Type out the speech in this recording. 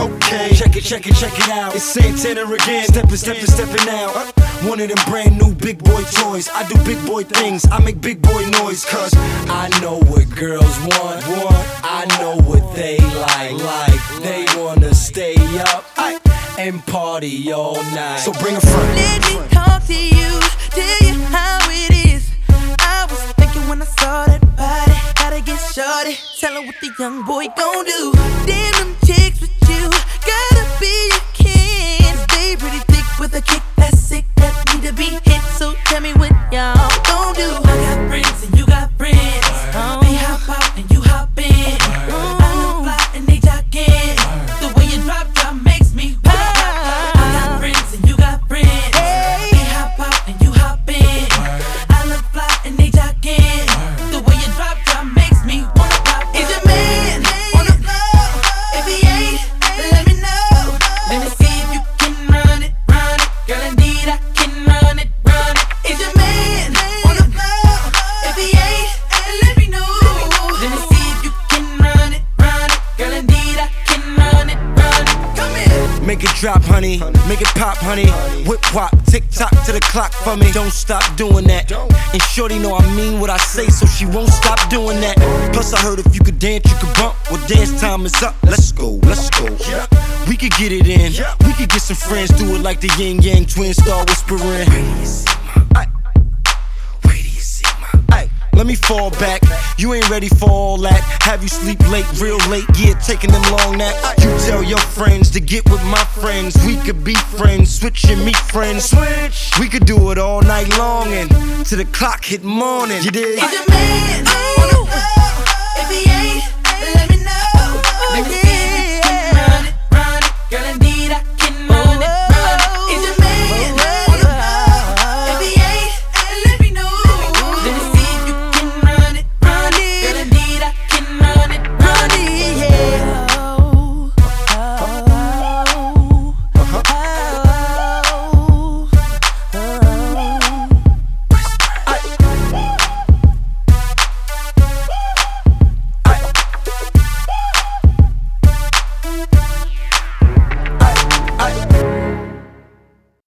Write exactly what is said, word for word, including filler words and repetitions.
Okay, check it, check it, check it out. It's Santana again, steppin', steppin', steppin' out. One of them brand new big boy toys. I do big boy things, I make big boy noise. Cause I know what girls want, want. I know what they like, like. They wanna stay up and party all night. So bring a friend. Let me talk to you, tell you how it is. I was thinking when I saw that body, gotta get shorty. Tell her what the young boy gon' do. Damn them chicks with you, gotta be your kin. They pretty thick with a kick that's sick, that need to be hit. So tell me what y'all gon' do. I got friends and you got friends. Oh. They hop out and you hop in. Oh. I look fly and they jock in. The way you drop drop makes me pop. I got friends and you got friends. They hop out and you hop in. I look fly and they jock in. The way you drop drop makes me wanna pop. Is your man on the floor? If he ain't, let me know. Let me see if you can run it, run it. Girl, indeed I can run it, run it. Is your man on the floor? If he ain't, let me know. Let me see if you can run it, run it. Girl, indeed I can run it, run it. Come here. Make it drop, honey. Make it pop, honey. Whip whop, tick tock to the clock for me. Don't stop doing that. And shorty know I mean what I say, so she won't stop doing that. Plus I heard if you could dance, you could bump. Well, dance time is up. Let's go, let's go. We could get it in. We could get some friends, do it like the yin yang twins, start whispering. Let me fall back, you ain't ready for all that. Have you sleep late, real late, yeah, taking them long naps. You tell your friends to get with my friends. We could be friends, switch and meet friends. Switch. We could do it all night long and till the clock hit morning. You dig? Is your man on the floor? If he ain't,